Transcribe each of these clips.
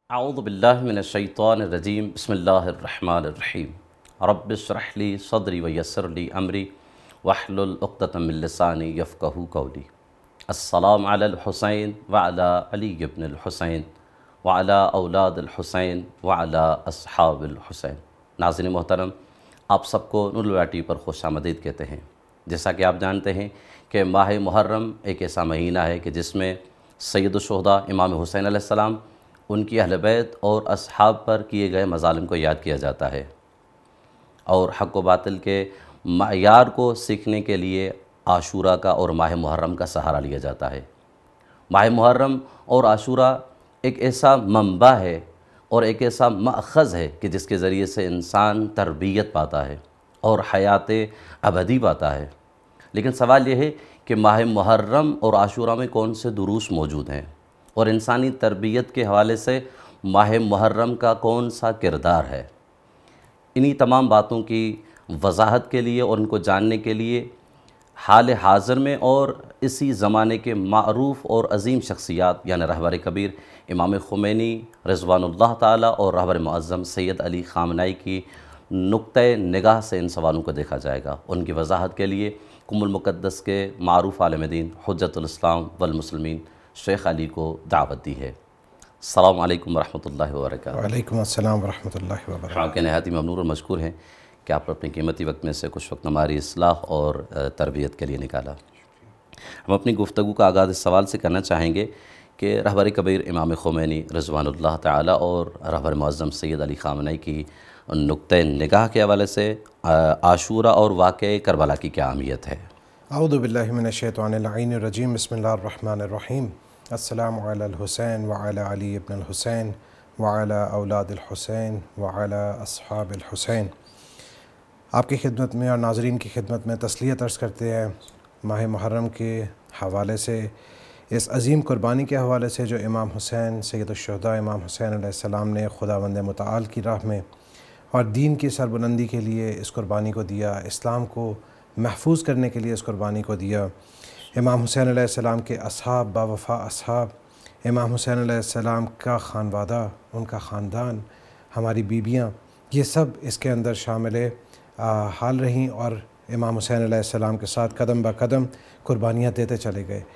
اعوذ باللہ من الشیطان الرجیم بسم اللہ الرحمن الرحیم رب اشرح لی صدری ویسر لی امری واحلل عقدۃ من لسانی یفقہوا قولی۔ السلام علی الحسین وعلی علی بن الحسین وعلی اولاد الحسین وعلی اصحاب الحسین۔ ناظرین محترم، آپ سب کو نور الہدیٰ ٹی وی پر خوش آمدید کہتے ہیں۔ جیسا کہ آپ جانتے ہیں کہ ماہ محرم ایک ایسا مہینہ ہے کہ جس میں سید الشہداء امام حسین علیہ السلام، ان کی اہل بیت اور اصحاب پر کیے گئے مظالم کو یاد کیا جاتا ہے، اور حق و باطل کے معیار کو سیکھنے کے لیے عاشورہ کا اور ماہ محرم کا سہارا لیا جاتا ہے۔ ماہ محرم اور عاشورہ ایک ایسا منبع ہے اور ایک ایسا مأخذ ہے کہ جس کے ذریعے سے انسان تربیت پاتا ہے اور حیات ابدی پاتا ہے۔ لیکن سوال یہ ہے کہ ماہ محرم اور عاشورہ میں کون سے دروس موجود ہیں، اور انسانی تربیت کے حوالے سے ماہ محرم کا کون سا کردار ہے۔ انہی تمام باتوں کی وضاحت کے لیے اور ان کو جاننے کے لیے حال حاضر میں اور اسی زمانے کے معروف اور عظیم شخصیات یعنی رہبر کبیر امام خمینی رضوان اللہ تعالیٰ اور رہبر معظم سید علی خامنائی کی نقطۂ نگاہ سے ان سوالوں کو دیکھا جائے گا۔ ان کی وضاحت کے لیے قم المقدس کے معروف عالم دین حجت الاسلام والمسلمین شیخ علی کو دعوت دی ہے۔ السلام علیکم ورحمۃ اللہ وبرکاتہ۔ وعلیکم السلام ورحمۃ اللہ وبرکاتہ۔ آپ کے نہایت ہی ممنون اور مشکور ہیں کہ آپ اپنے قیمتی وقت میں سے کچھ وقت ہماری اصلاح اور تربیت کے لیے نکالا۔ ہم اپنی گفتگو کا آغاز اس سوال سے کرنا چاہیں گے کہ رہبر کبیر امام خمینی رضوان اللہ تعالیٰ اور رہبر معظم سید علی خامنائی کی نقطۂ نگاہ کے حوالے سے عاشورہ اور واقعہ کربلا کی کیا اہمیت ہے؟ اعوذ باللہ من الشیطان اللعین الرجیم، بسم اللہ الرحمن الرحیم۔ السلام علی الحسین وعلی علی ابن الحسین وعلی اولاد الحسین وعلی اصحاب الحسین۔ آپ کی خدمت میں اور ناظرین کی خدمت میں تسلیت عرض کرتے ہیں ماہ محرم کے حوالے سے، اس عظیم قربانی کے حوالے سے جو امام حسین سید الشہداء امام حسین علیہ السلام نے خداوند متعال کی راہ میں اور دین کی سربلندی کے لیے اس قربانی کو دیا، اسلام کو محفوظ کرنے کے لیے اس قربانی کو دیا۔ امام حسین علیہ السلام کے اصحاب، باوفا اصحاب، امام حسین علیہ السلام کا خانوادہ، ان کا خاندان، ہماری بیویاں، یہ سب اس کے اندر شامل حال رہیں اور امام حسین علیہ السلام کے ساتھ قدم با قدم قربانیاں دیتے چلے گئے۔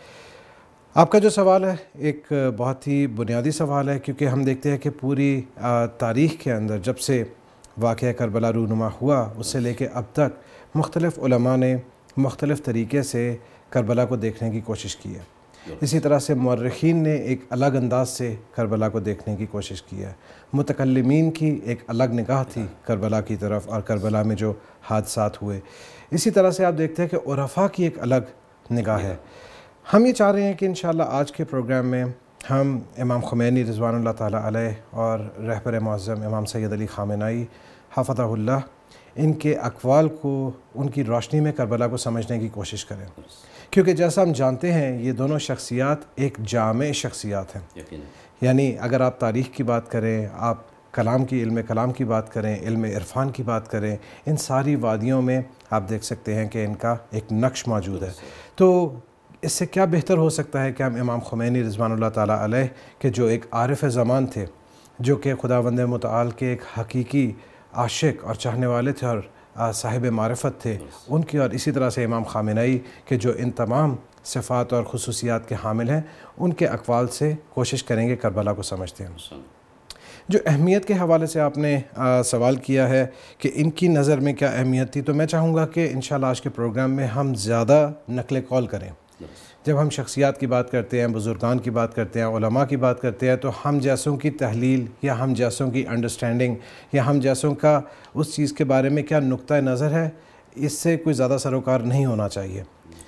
آپ کا جو سوال ہے ایک بہت ہی بنیادی سوال ہے، کیونکہ ہم دیکھتے ہیں کہ پوری تاریخ کے اندر جب سے واقعہ کربلا رونما ہوا اس سے لے کے اب تک مختلف علماء نے مختلف طریقے سے کربلا کو دیکھنے کی کوشش کی ہے۔ اسی طرح سے مورخین نے ایک الگ انداز سے کربلا کو دیکھنے کی کوشش کی ہے۔ متکلمین کی ایک الگ نگاہ تھی کربلا کی طرف اور کربلا میں جو حادثات ہوئے۔ اسی طرح سے آپ دیکھتے ہیں کہ عرفاء کی ایک الگ نگاہ ہے۔ ہم یہ چاہ رہے ہیں کہ انشاءاللہ آج کے پروگرام میں ہم امام خمینی رضوان اللہ تعالیٰ علیہ اور رہبر معظم امام سید علی خامنائی حفظہ اللہ، ان کے اقوال کو ان کی روشنی میں کربلا کو سمجھنے کی کوشش کریں، کیونکہ جیسا ہم جانتے ہیں یہ دونوں شخصیات ایک جامع شخصیات ہیں۔ یعنی اگر آپ تاریخ کی بات کریں، آپ علم کلام کی بات کریں، علم عرفان کی بات کریں، ان ساری وادیوں میں آپ دیکھ سکتے ہیں کہ ان کا ایک نقش موجود ہے۔ تو اس سے کیا بہتر ہو سکتا ہے کہ ہم امام خمینی رضوان اللہ تعالیٰ علیہ کے جو ایک عارف زمان تھے، جو کہ خداوند متعال کے ایک حقیقی عاشق اور چاہنے والے تھے اور صاحب معرفت تھے، ان کی، اور اسی طرح سے امام خامنائی کے جو ان تمام صفات اور خصوصیات کے حامل ہیں، ان کے اقوال سے کوشش کریں گے کربلا کو سمجھتے ہیں۔ جو اہمیت کے حوالے سے آپ نے سوال کیا ہے کہ ان کی نظر میں کیا اہمیت تھی، تو میں چاہوں گا کہ انشاءاللہ آج کے پروگرام میں ہم زیادہ نقل قول کریں۔ جب ہم شخصیات کی بات کرتے ہیں، بزرگان کی بات کرتے ہیں، علماء کی بات کرتے ہیں، تو ہم جیسوں کی تحلیل یا ہم جیسوں کی انڈرسٹینڈنگ یا ہم جیسوں کا اس چیز کے بارے میں کیا نقطہ نظر ہے، اس سے کوئی زیادہ سروکار نہیں ہونا چاہیے۔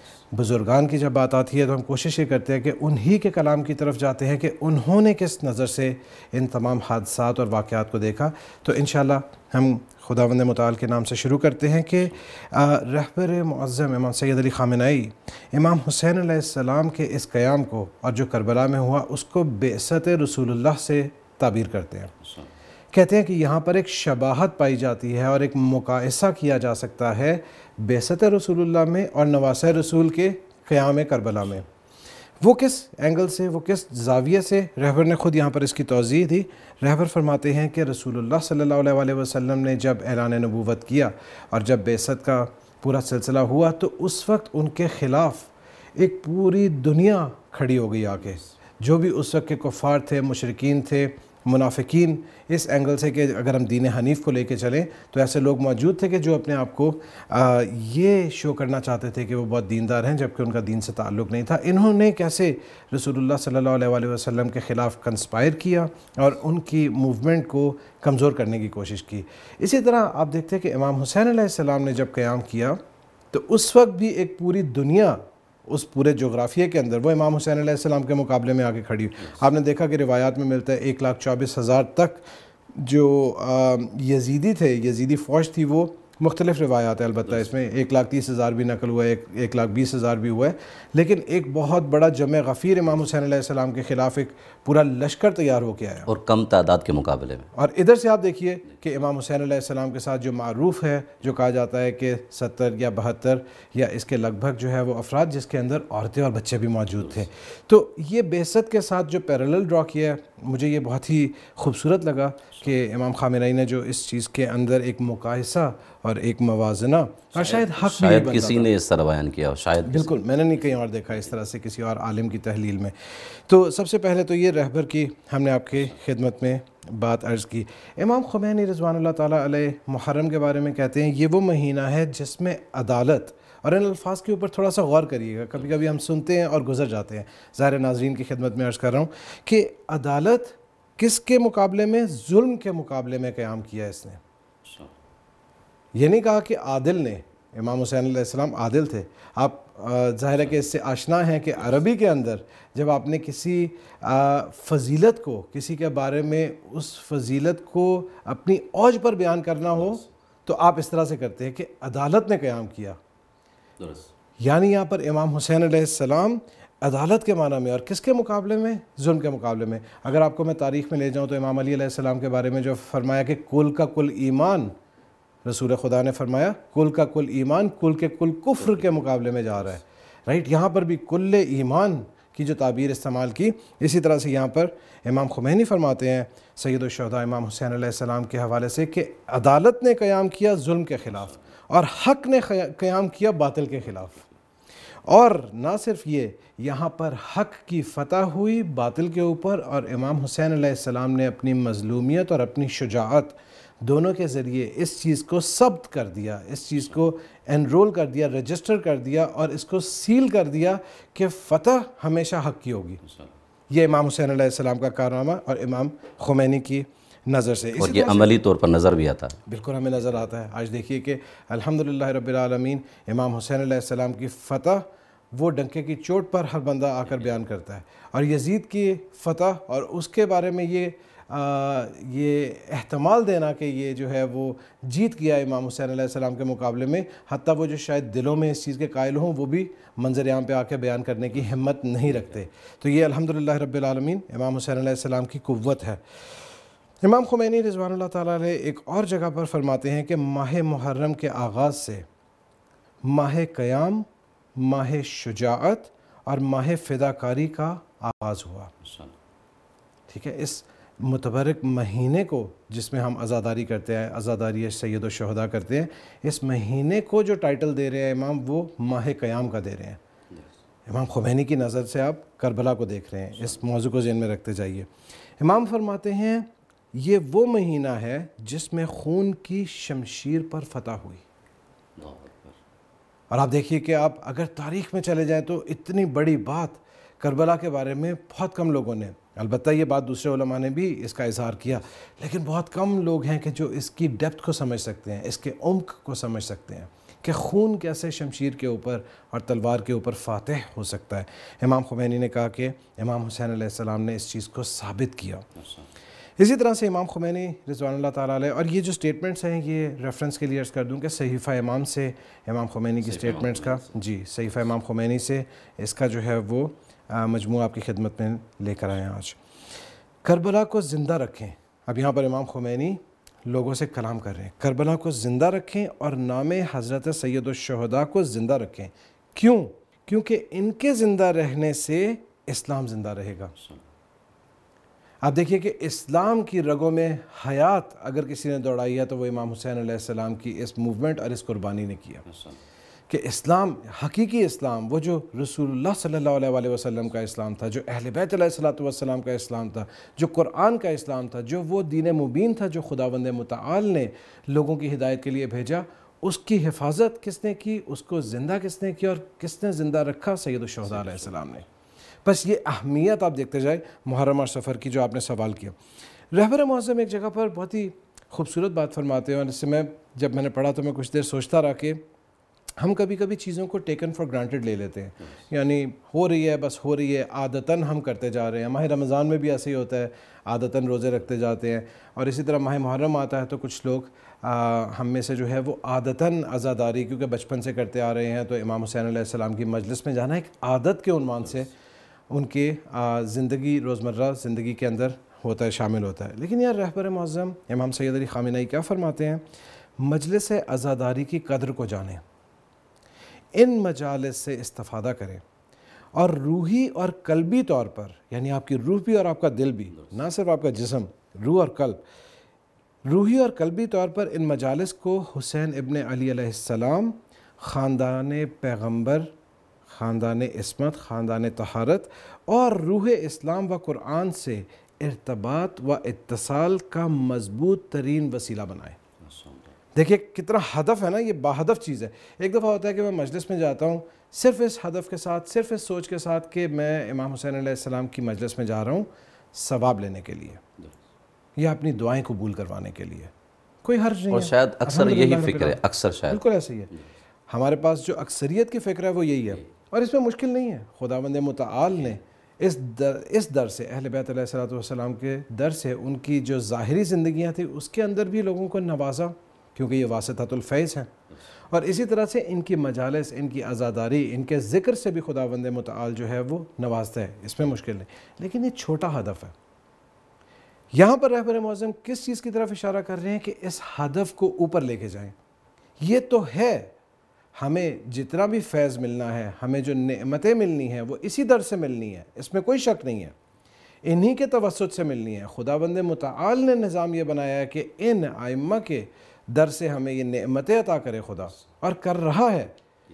بزرگان کی جب بات آتی ہے تو ہم کوشش یہ کرتے ہیں کہ انہی کے کلام کی طرف جاتے ہیں کہ انہوں نے کس نظر سے ان تمام حادثات اور واقعات کو دیکھا۔ تو انشاءاللہ ہم خداوند متعال کے نام سے شروع کرتے ہیں کہ رہبر معظم امام سید علی خامنائی امام حسین علیہ السلام کے اس قیام کو اور جو کربلا میں ہوا اس کو بعثت رسول اللہ سے تعبیر کرتے ہیں۔ کہتے ہیں کہ یہاں پر ایک شباہت پائی جاتی ہے اور ایک مقایسہ کیا جا سکتا ہے بعثت رسول اللہ میں اور نواسہ رسول کے قیام کربلا میں۔ وہ کس اینگل سے، وہ کس زاویے سے، رہبر نے خود یہاں پر اس کی توضیح دی۔ رہبر فرماتے ہیں کہ رسول اللہ صلی اللہ علیہ وسلم نے جب اعلان نبوت کیا اور جب بعثت کا پورا سلسلہ ہوا تو اس وقت ان کے خلاف ایک پوری دنیا کھڑی ہو گئی آ کے، جو بھی اس وقت کے کفار تھے، مشرکین تھے، منافقین، اس اینگل سے کہ اگر ہم دین حنیف کو لے کے چلیں تو ایسے لوگ موجود تھے کہ جو اپنے آپ کو یہ شو کرنا چاہتے تھے کہ وہ بہت دیندار ہیں، جبکہ ان کا دین سے تعلق نہیں تھا۔ انہوں نے کیسے رسول اللہ صلی اللہ علیہ وسلم کے خلاف کنسپائر کیا اور ان کی موومنٹ کو کمزور کرنے کی کوشش کی۔ اسی طرح آپ دیکھتے ہیں کہ امام حسین علیہ السلام نے جب قیام کیا تو اس وقت بھی ایک پوری دنیا اس پورے جغرافیے کے اندر وہ امام حسین علیہ السلام کے مقابلے میں آ کے کھڑی ہوئی۔ آپ نے دیکھا کہ روایات میں ملتا ہے 1,24,000 تک جو یزیدی تھے، یزیدی فوج تھی، وہ مختلف روایات ہیں، البتہ اس میں 1,30,000 بھی نقل ہوا ہے، 1,20,000 بھی ہوا ہے، لیکن ایک بہت بڑا جمع غفیر امام حسین علیہ السلام کے خلاف ایک پورا لشکر تیار ہو کے آیا، اور کم تعداد کے مقابلے میں۔ اور ادھر سے آپ دیکھیے کہ امام حسین علیہ السلام کے ساتھ جو معروف ہے، جو کہا جاتا ہے کہ 70 یا 72 یا اس کے لگ بھگ جو ہے وہ افراد جس کے اندر عورتیں اور بچے بھی موجود تھے۔ تو یہ بعثت کے ساتھ جو پیرالل ڈرا کیا ہے، مجھے یہ بہت ہی خوبصورت لگا کہ امام خامنہئی نے جو اس چیز کے اندر ایک مقایسہ اور ایک موازنہ، اور شاید حق بھی شاید بنتا کسی نے اس طرح بیان کیا ہو، شاید بالکل میں نے نہیں کہیں اور دیکھا اس طرح سے کسی اور عالم کی تحلیل میں۔ تو سب سے پہلے تو یہ رہبر کی ہم نے آپ کی خدمت میں بات عرض کی۔ امام خمینی رضوان اللہ تعالیٰ علیہ محرم کے بارے میں کہتے ہیں یہ وہ مہینہ ہے جس میں عدالت، اور ان الفاظ کے اوپر تھوڑا سا غور کریے گا، کبھی کبھی ہم سنتے ہیں اور گزر جاتے ہیں، ظاہر ناظرین کی خدمت میں عرض کر رہا ہوں کہ عدالت کس کے مقابلے میں؟ ظلم کے مقابلے میں قیام کیا اس نے۔ یہ نہیں کہا کہ عادل نے، امام حسین علیہ السلام عادل تھے۔ آپ ظاہر ہے کہ اس سے آشنا ہیں کہ عربی کے اندر جب آپ نے کسی فضیلت کو، کسی کے بارے میں اس فضیلت کو اپنی اوج پر بیان کرنا ہو تو آپ اس طرح سے کرتے ہیں کہ عدالت نے قیام کیا، یعنی یہاں پر امام حسین علیہ السلام عدالت کے معنی میں، اور کس کے مقابلے میں؟ ظلم کے مقابلے میں۔ اگر آپ کو میں تاریخ میں لے جاؤں تو امام علی علیہ السلام کے بارے میں جو فرمایا کہ کل کا کل ایمان، رسول خدا نے فرمایا کل کا کل ایمان کل کے کل کفر کے مقابلے میں جا رہا ہے، رائٹ؟ یہاں پر بھی کل ایمان کی جو تعبیر استعمال کی، اسی طرح سے یہاں پر امام خمینی فرماتے ہیں سید الشہداء امام حسین علیہ السلام کے حوالے سے کہ عدالت نے قیام کیا ظلم کے خلاف اور حق نے قیام کیا باطل کے خلاف۔ اور نہ صرف یہ، یہاں پر حق کی فتح ہوئی باطل کے اوپر، اور امام حسین علیہ السلام نے اپنی مظلومیت اور اپنی شجاعت دونوں کے ذریعے اس چیز کو ثبت کر دیا، اس چیز کو انرول کر دیا، رجسٹر کر دیا، اور اس کو سیل کر دیا کہ فتح ہمیشہ حق کی ہوگی۔ یہ امام حسین علیہ السلام کا کارنامہ اور امام خمینی کی نظر سے، اور یہ عملی طور پر نظر بھی آتا ہے، بالکل ہمیں نظر آتا ہے۔ آج دیکھیے کہ الحمدللہ رب العالمین امام حسین علیہ السلام کی فتح وہ ڈنکے کی چوٹ پر ہر بندہ آ کر بیان کرتا ہے، اور یزید کی فتح اور اس کے بارے میں یہ احتمال دینا کہ یہ جو ہے وہ جیت گیا امام حسین علیہ السلام کے مقابلے میں، حتیٰ وہ جو شاید دلوں میں اس چیز کے قائل ہوں وہ بھی منظر عام پہ آ کے بیان کرنے کی ہمت نہیں رکھتے۔ تو یہ الحمدللہ رب العالمین امام حسین علیہ السلام کی قوت ہے۔ امام خمینی رضوان اللہ تعالیٰ علیہ ایک اور جگہ پر فرماتے ہیں کہ ماہ محرم کے آغاز سے ماہ قیام، ماہ شجاعت اور ماہ فداکاری کا آغاز ہوا۔ ٹھیک ہے، اس متبرک مہینے کو جس میں ہم عزاداری کرتے ہیں، عزاداری سید الشہداء کرتے ہیں، اس مہینے کو جو ٹائٹل دے رہے ہیں امام، وہ ماہ قیام کا دے رہے ہیں۔ امام خمینی کی نظر سے آپ کربلا کو دیکھ رہے ہیں، اس موضوع کو ذہن میں رکھتے جائیے۔ امام فرماتے ہیں یہ وہ مہینہ ہے جس میں خون کی شمشیر پر فتح ہوئی۔ اور آپ دیکھیے کہ آپ اگر تاریخ میں چلے جائیں تو اتنی بڑی بات کربلا کے بارے میں بہت کم لوگوں نے، البتہ یہ بات دوسرے علماء نے بھی اس کا اظہار کیا، لیکن بہت کم لوگ ہیں کہ جو اس کی ڈیپتھ کو سمجھ سکتے ہیں، اس کے عمق کو سمجھ سکتے ہیں کہ خون کیسے شمشیر کے اوپر اور تلوار کے اوپر فاتح ہو سکتا ہے۔ امام خمینی نے کہا کہ امام حسین علیہ السلام نے اس چیز کو ثابت کیا۔ اسی طرح سے امام خمینی رضوان اللہ تعالیٰ علیہ، اور یہ جو سٹیٹمنٹس ہیں یہ ریفرنس کے لیے عرض کر دوں کہ صحیفہ امام سے امام خمینی کی سٹیٹمنٹس کا، جی صحیفہ امام خمینی سے اس کا جو ہے وہ مجموعہ آپ کی خدمت میں لے کر آئے ہیں آج۔ کربلا کو زندہ رکھیں، اب یہاں پر امام خمینی لوگوں سے کلام کر رہے ہیں، کربلا کو زندہ رکھیں اور نام حضرت سید الشہداء کو زندہ رکھیں۔ کیوں؟ کیونکہ ان کے زندہ رہنے سے اسلام زندہ رہے گا۔ آپ دیکھیے کہ اسلام کی رگوں میں حیات اگر کسی نے دوڑائی ہے تو وہ امام حسین علیہ السلام کی اس موومنٹ اور اس قربانی نے کیا کہ اسلام، حقیقی اسلام، وہ جو رسول اللہ صلی اللہ علیہ وسلم کا اسلام تھا، جو اہل بیت علیہ الصلوۃ والسلام کا اسلام تھا، جو قرآن کا اسلام تھا، جو وہ دین مبین تھا جو خداوند متعال نے لوگوں کی ہدایت کے لیے بھیجا، اس کی حفاظت کس نے کی، اس کو زندہ کس نے کیا اور کس نے زندہ رکھا؟ سید الشہداء علیہ السلام نے۔ بس یہ اہمیت آپ دیکھتے جائیں محرم اور سفر کی جو آپ نے سوال کیا۔ رہبر معظم ایک جگہ پر بہت ہی خوبصورت بات فرماتے ہیں، اور اس سے جب میں نے پڑھا تو میں کچھ دیر سوچتا رہا کہ ہم کبھی کبھی چیزوں کو ٹیکن فار گرانٹیڈ لے لیتے ہیں، یعنی ہو رہی ہے بس ہو رہی ہے، عادتاً ہم کرتے جا رہے ہیں۔ ماہ رمضان میں بھی ایسے ہی ہوتا ہے، عادتاً روزے رکھتے جاتے ہیں، اور اسی طرح ماہ محرم آتا ہے تو کچھ لوگ ہم میں سے جو ہے وہ عادتاً عزاداری کیونکہ بچپن سے کرتے آ رہے ہیں، تو امام حسین علیہ السلام کی مجلس میں جانا ایک عادت کے عنوان سے ان کے زندگی، روزمرہ زندگی کے اندر ہوتا ہے، شامل ہوتا ہے۔ لیکن یار رہبر معظم امام سید علی خامنہ ای کیا فرماتے ہیں؟ مجلس عزاداری کی قدر کو جانیں، ان مجالس سے استفادہ کریں، اور روحی اور قلبی طور پر، یعنی آپ کی روح بھی اور آپ کا دل بھی، نہ صرف آپ کا جسم، روح اور قلب، روحی اور قلبی طور پر ان مجالس کو حسین ابن علی علیہ السلام، خاندان پیغمبر، خاندان عصمت، خاندان طہارت اور روح اسلام و قرآن سے ارتباط و اتصال کا مضبوط ترین وسیلہ بنائے۔ دیکھیے کتنا ہدف ہے نا، یہ باہدف چیز ہے۔ ایک دفعہ ہوتا ہے کہ میں مجلس میں جاتا ہوں صرف اس ہدف کے ساتھ، صرف اس سوچ کے ساتھ کہ میں امام حسین علیہ السلام کی مجلس میں جا رہا ہوں ثواب لینے کے لیے یا اپنی دعائیں قبول کروانے کے لیے، کوئی حرج نہیں ہے۔ اور شاید اکثر یہی فکر ہے، اکثر شاید بالکل ایسے ہی ہے۔ ہمارے پاس جو اکثریت کی فکر ہے وہ یہی ہے، اور اس میں مشکل نہیں ہے۔ خداوند متعال نے اس در سے، اہل بیت علیہ السلام کے در سے، ان کی جو ظاہری زندگیاں تھیں اس کے اندر بھی لوگوں کو نوازا، کیونکہ یہ واسطۃ الفیض ہیں، اور اسی طرح سے ان کی مجالس، ان کی عزاداری، ان کے ذکر سے بھی خداوند متعال جو ہے وہ نوازتا ہے، اس میں مشکل نہیں۔ لیکن یہ چھوٹا ہدف ہے۔ یہاں پر رہبر معظم کس چیز کی طرف اشارہ کر رہے ہیں کہ اس ہدف کو اوپر لے کے جائیں۔ یہ تو ہے، ہمیں جتنا بھی فیض ملنا ہے، ہمیں جو نعمتیں ملنی ہیں وہ اسی در سے ملنی ہے، اس میں کوئی شک نہیں ہے، انہی کے توسط سے ملنی ہے۔ خداوند متعال نے نظام یہ بنایا ہے کہ ان ائمہ کے در سے ہمیں یہ نعمتیں عطا کرے خدا، اور کر رہا ہے۔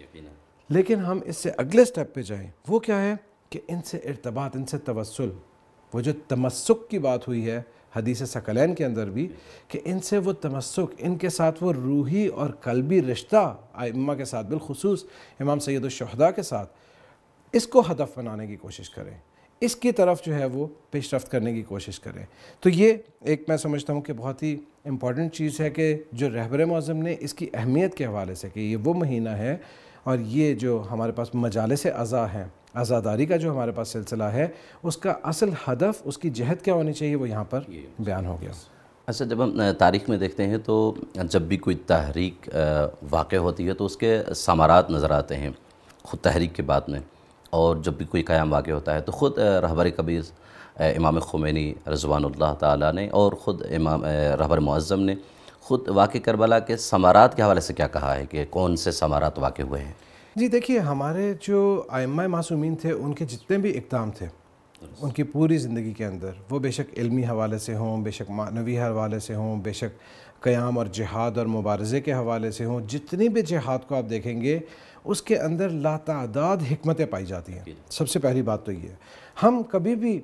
لیکن ہم اس سے اگلے سٹیپ پہ جائیں، وہ کیا ہے کہ ان سے ارتباط، ان سے توسل، وہ جو تمسک کی بات ہوئی ہے حدیث ثقلین کے اندر بھی، کہ ان سے وہ تمسک، ان کے ساتھ وہ روحی اور قلبی رشتہ ائمہ کے ساتھ، بالخصوص امام سید الشہداء کے ساتھ، اس کو ہدف بنانے کی کوشش کریں، اس کی طرف جو ہے وہ پیش رفت کرنے کی کوشش کریں۔ تو یہ ایک میں سمجھتا ہوں کہ بہت ہی امپورٹنٹ چیز ہے کہ جو رہبر معظم نے اس کی اہمیت کے حوالے سے، کہ یہ وہ مہینہ ہے اور یہ جو ہمارے پاس مجالس عزا ہیں، عزاداری کا جو ہمارے پاس سلسلہ ہے، اس کا اصل ہدف، اس کی جہت کیا ہونی چاہیے، وہ یہاں پر بیان ہو گیا۔ اچھا، جب ہم تاریخ میں دیکھتے ہیں تو جب بھی کوئی تحریک واقع ہوتی ہے تو اس کے ثمرات نظر آتے ہیں خود تحریک کے بعد میں، اور جب بھی کوئی قیام واقع ہوتا ہے تو خود رہبر کبیر امام خمینی رضوان اللہ تعالیٰ نے اور خود امام رہبر معظم نے خود واقع کربلا کے ثمرات کے حوالے سے کیا کہا ہے کہ کون سے ثمرات واقع ہوئے ہیں؟ جی دیکھیے، ہمارے جو ائمہ معصومین تھے ان کے جتنے بھی اقدام تھے ان کی پوری زندگی کے اندر، وہ بے شک علمی حوالے سے ہوں، بے شک معنوی حوالے سے ہوں، بے شک قیام اور جہاد اور مبارزے کے حوالے سے ہوں، جتنی بھی جہاد کو آپ دیکھیں گے اس کے اندر لاتعداد حکمتیں پائی جاتی ہیں۔ سب سے پہلی بات تو یہ ہے، ہم کبھی بھی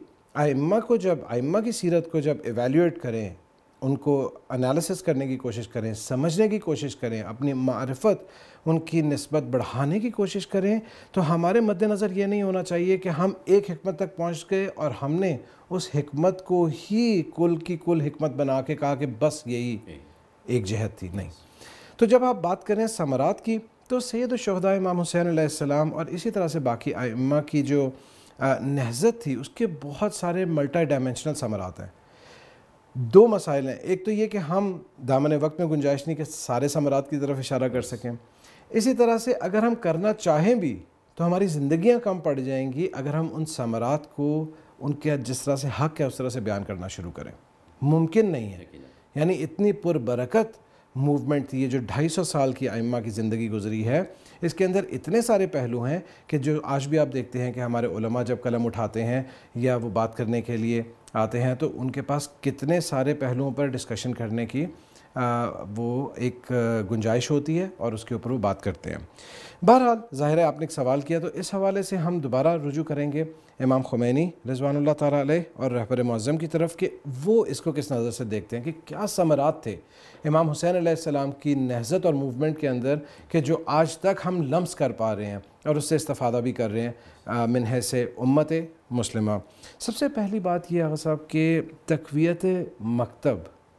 ائمہ کی سیرت کو جب ایویلیویٹ کریں، ان کو انالیسس کرنے کی کوشش کریں، سمجھنے کی کوشش کریں، اپنی معرفت ان کی نسبت بڑھانے کی کوشش کریں، تو ہمارے مد نظر یہ نہیں ہونا چاہیے کہ ہم ایک حکمت تک پہنچ گئے اور ہم نے اس حکمت کو ہی کل کی کل حکمت بنا کے کہا کہ بس یہی ایک جہت تھی، نہیں۔ تو جب آپ بات کریں ثمرات کی، تو سید الشہداء امام حسین علیہ السلام اور اسی طرح سے باقی ائمہ کی جو نہضت تھی، اس کے بہت سارے ملٹی ڈائمینشنل ثمرات ہیں۔ دو مسائل ہیں، ایک تو یہ کہ ہم دامن وقت میں گنجائش نہیں کہ سارے ثمرات کی طرف اشارہ کر سکیں، اسی طرح سے اگر ہم کرنا چاہیں بھی تو ہماری زندگیاں کم پڑ جائیں گی اگر ہم ان ثمرات کو ان کے جس طرح سے حق ہے اس طرح سے بیان کرنا شروع کریں۔ ممکن نہیں ہے، یعنی اتنی پربرکت موومنٹ تھی، یہ جو 250 سال کی ائمہ کی زندگی گزری ہے، اس کے اندر اتنے سارے پہلو ہیں کہ جو آج بھی آپ دیکھتے ہیں کہ ہمارے علماء جب قلم اٹھاتے ہیں یا وہ بات کرنے کے لیے آتے ہیں تو ان کے پاس کتنے سارے پہلوؤں پر ڈسکشن کرنے کی وہ ایک گنجائش ہوتی ہے اور اس کے اوپر وہ بات کرتے ہیں۔ بہرحال ظاہر ہے آپ نے ایک سوال کیا، تو اس حوالے سے ہم دوبارہ رجوع کریں گے امام خمینی رضوان اللہ تعالیٰ علیہ اور رہبر معظم کی طرف کہ وہ اس کو کس نظر سے دیکھتے ہیں، کہ کیا ثمرات تھے امام حسین علیہ السلام کی نہضت اور موومنٹ کے اندر کہ جو آج تک ہم لمس کر پا رہے ہیں اور اس سے استفادہ بھی کر رہے ہیں من حیث امت مسلمہ۔ سب سے پہلی بات یہ آغا صاحب کہ تقویت مکتب،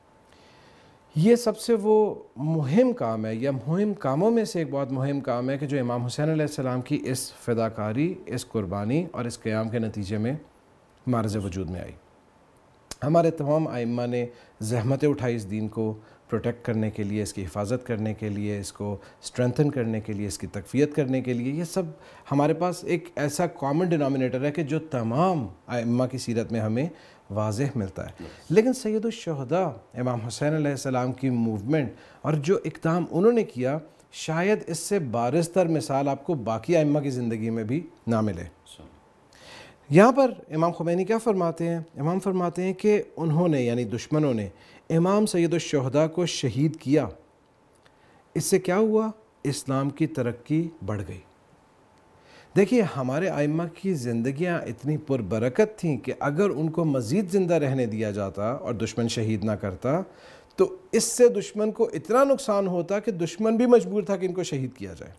یہ سب سے وہ مہم کام ہے یا مہم کاموں میں سے ایک بہت مہم کام ہے کہ جو امام حسین علیہ السلام کی اس فداکاری، اس قربانی اور اس قیام کے نتیجے میں معرض وجود میں آئی۔ ہمارے تمام ائمہ نے زحمتیں اٹھائی اس دین کو پروٹیکٹ کرنے کے لیے، اس کی حفاظت کرنے کے لیے، اس کو اسٹرینتھن کرنے کے لیے، اس کی تقویت کرنے کے لیے۔ یہ سب ہمارے پاس ایک ایسا کامن ڈینامینیٹر ہے کہ جو تمام ائمہ کی سیرت میں ہمیں واضح ملتا ہے۔ لیکن سید الشہداء امام حسین علیہ السلام کی موومنٹ اور جو اقدام انہوں نے کیا، شاید اس سے بارز تر مثال آپ کو باقی ائمہ کی زندگی میں بھی نہ ملے۔ یہاں پر امام خمینی کیا فرماتے ہیں؟ امام فرماتے ہیں کہ انہوں نے یعنی دشمنوں نے امام سید الشہداء کو شہید کیا، اس سے کیا ہوا؟ اسلام کی ترقی بڑھ گئی۔ دیکھیے ہمارے ائمہ کی زندگیاں اتنی پربرکت تھیں کہ اگر ان کو مزید زندہ رہنے دیا جاتا اور دشمن شہید نہ کرتا تو اس سے دشمن کو اتنا نقصان ہوتا کہ دشمن بھی مجبور تھا کہ ان کو شہید کیا جائے،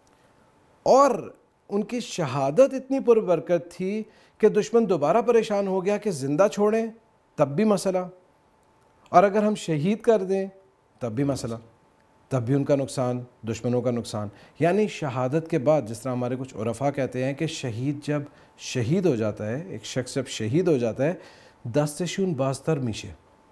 اور ان کی شہادت اتنی پربرکت تھی کہ دشمن دوبارہ پریشان ہو گیا کہ زندہ چھوڑیں تب بھی مسئلہ، اور اگر ہم شہید کر دیں تب بھی مسئلہ، تب بھی ان کا نقصان، دشمنوں کا نقصان۔ یعنی شہادت کے بعد جس طرح ہمارے کچھ عرفاء کہتے ہیں کہ شہید جب شہید ہو جاتا ہے، ایک شخص جب شہید ہو جاتا ہے، دستشون بازتر میشے،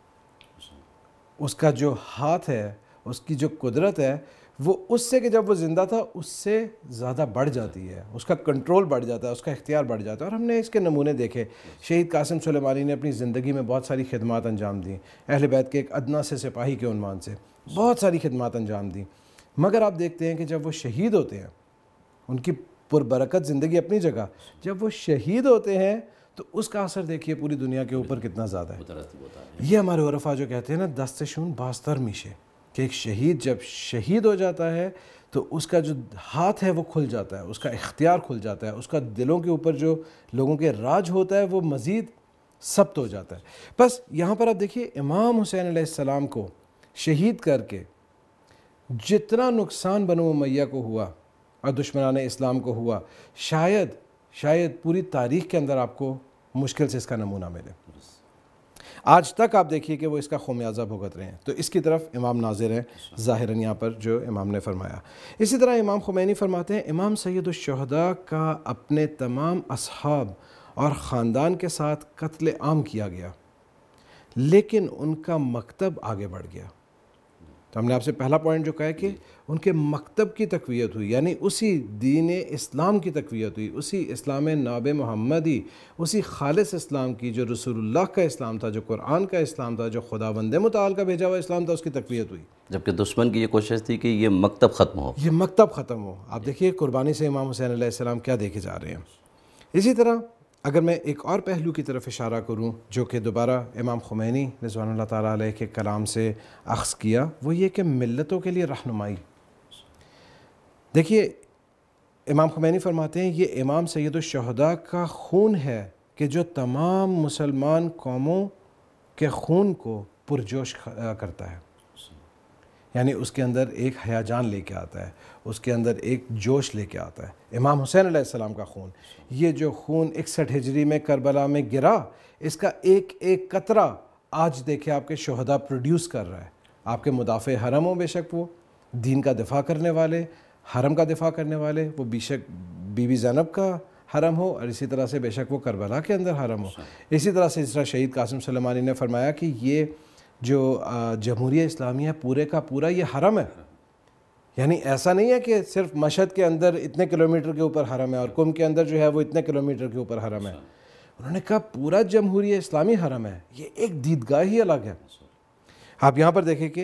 اس کا جو ہاتھ ہے، اس کی جو قدرت ہے، وہ اس سے کہ جب وہ زندہ تھا اس سے زیادہ بڑھ جاتی ہے، اس کا کنٹرول بڑھ جاتا ہے، اس کا اختیار بڑھ جاتا ہے۔ اور ہم نے اس کے نمونے دیکھے۔ شہید قاسم سلیمانی نے اپنی زندگی میں بہت ساری خدمات انجام دیں، اہل بیت کے ایک ادنا سے سپاہی کے عنوان سے بہت ساری خدمات انجام دیں، مگر آپ دیکھتے ہیں کہ جب وہ شہید ہوتے ہیں، ان کی پربرکت زندگی اپنی جگہ، جب وہ شہید ہوتے ہیں تو اس کا اثر دیکھیے پوری دنیا کے اوپر کتنا زیادہ ہے۔ یہ ہمارے عرفاء جو کہتے ہیں نا دستشون بازتر میشے، کہ ایک شہید جب شہید ہو جاتا ہے تو اس کا جو ہاتھ ہے وہ کھل جاتا ہے، اس کا اختیار کھل جاتا ہے، اس کا دلوں کے اوپر جو لوگوں کے راج ہوتا ہے وہ مزید ثبت ہو جاتا ہے۔ بس یہاں پر آپ دیکھیے امام حسین علیہ السلام کو شہید کر کے جتنا نقصان بنو امیہ کو ہوا اور دشمنان اسلام کو ہوا، شاید پوری تاریخ کے اندر آپ کو مشکل سے اس کا نمونہ ملے۔ آج تک آپ دیکھیے کہ وہ اس کا خمیازہ بھگت رہے ہیں، تو اس کی طرف امام ناظر ہیں ظاہراً یہاں پر جو امام نے فرمایا۔ اسی طرح امام خمینی فرماتے ہیں امام سید الشہداء کا اپنے تمام اصحاب اور خاندان کے ساتھ قتل عام کیا گیا، لیکن ان کا مکتب آگے بڑھ گیا۔ تو ہم نے آپ سے پہلا پوائنٹ جو کہا ہے کہ ان کے مکتب کی تقویت ہوئی، یعنی اسی دین اسلام کی تقویت ہوئی، اسی اسلام ناب محمدی، اسی خالص اسلام کی جو رسول اللہ کا اسلام تھا، جو قرآن کا اسلام تھا، جو خداوند متعال کا بھیجا ہوا اسلام تھا، اس کی تقویت ہوئی۔ جبکہ دشمن کی یہ کوشش تھی کہ یہ مکتب ختم ہو، یہ مکتب ختم ہو۔ آپ دیکھیے قربانی سے امام حسین علیہ السلام کیا دیکھے جا رہے ہیں۔ اسی طرح اگر میں ایک اور پہلو کی طرف اشارہ کروں جو کہ دوبارہ امام خمینی رضوان اللہ تعالیٰ علیہ کے کلام سے اخذ کیا، وہ یہ کہ ملتوں کے لیے رہنمائی۔ دیکھیے امام خمینی فرماتے ہیں یہ امام سید الشہداء کا خون ہے کہ جو تمام مسلمان قوموں کے خون کو پرجوش کرتا ہے، یعنی اس کے اندر ایک ہیجان لے کے آتا ہے، اس کے اندر ایک جوش لے کے آتا ہے۔ امام حسین علیہ السلام کا خون، یہ جو خون 61 ہجری میں کربلا میں گرا، اس کا ایک ایک قطرہ آج دیکھیں آپ کے شہداء پروڈیوس کر رہا ہے۔ آپ کے مدافع حرم ہوں، بے شک وہ دین کا دفاع کرنے والے، حرم کا دفاع کرنے والے، وہ بے شک بی بی زینب کا حرم ہو، اور اسی طرح سے بے شک وہ کربلا کے اندر حرم ہو۔ اسی طرح سے جس طرح شہید قاسم سلیمانی نے فرمایا کہ یہ جو جمہوریہ اسلامیہ پورے کا پورا یہ حرم ہے، یعنی ایسا نہیں ہے کہ صرف مشہد کے اندر اتنے کلومیٹر کے اوپر حرم ہے اور قم کے اندر جو ہے وہ اتنے کلومیٹر کے اوپر حرم ہے۔ انہوں نے کہا پورا جمہوریہ اسلامی حرم ہے، یہ ایک دیدگاہ ہی الگ ہے۔ آپ یہاں پر دیکھیں کہ